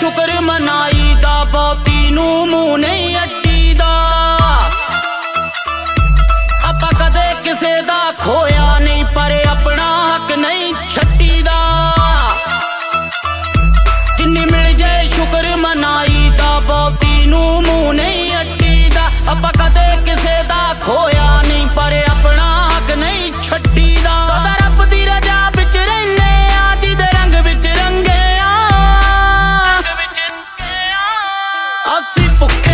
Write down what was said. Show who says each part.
Speaker 1: शुक्र मनाई दा बहुती नू मूंह नहीं अट्टी दा। आपां कदे किसे दा खोया नहीं पर अपना हक नहीं छड्डी दा। जिन्नी मिल जाए शुक्र मनाई दा बहुती नू मूंह नहीं अट्टी दा। आपां कदे किसे दा खोया नहीं पर अपना हक नहीं छड्डी दा। सदा रब दी रजा विच रहिने आ जिहदे रंग विच रंगे आ। असीं भुखे